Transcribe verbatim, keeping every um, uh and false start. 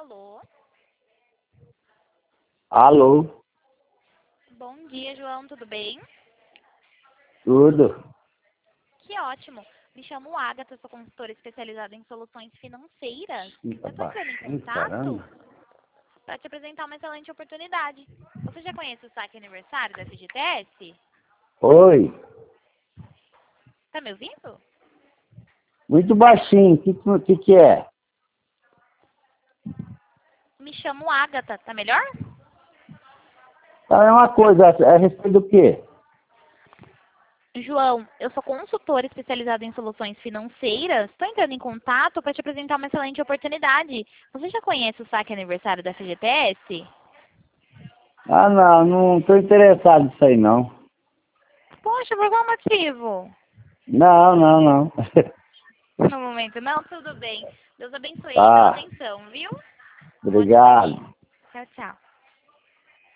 Alô? Alô? Bom dia, João, tudo bem? Tudo? Que ótimo. Me chamo Agatha, sou consultora especializada em soluções financeiras. Ih, tá Eu estou entrando em baixinho, contato caramba. para te apresentar uma excelente oportunidade. Você já conhece o saque aniversário da F G T S? Oi? Tá me ouvindo? Muito baixinho, o que, que, que que é? Me chamo Agatha, tá melhor? Ah, é uma coisa, é a respeito do quê? João, eu sou consultora especializada em soluções financeiras. Estou entrando em contato para te apresentar uma excelente oportunidade. Você já conhece o saque aniversário da F G T S? Ah, não, não estou interessado nisso aí, não. Poxa, por qual motivo? Não, não, não. No momento não, tudo bem. Deus abençoe aí pela Tá, atenção, viu? Um ótimo dia. obrigado. Tchau, tchau.